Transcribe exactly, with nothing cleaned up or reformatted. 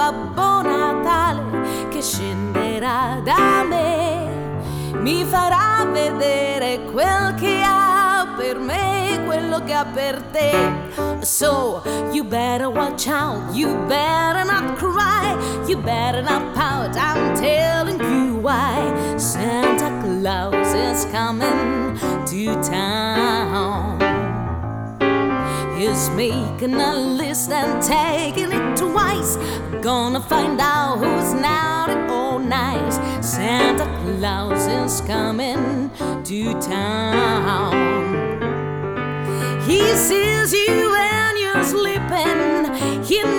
Babbo Natale che scenderà da me, mi farà vedere quel che ha per me, quello che ha per te. So you better watch out, you better not cry, you better not pout, I'm telling you why. Santa Claus is coming to town. He's making a list and taking it twice. Gonna find out who's naughty or nice. Santa Claus is coming to town. He sees you when you're sleeping. He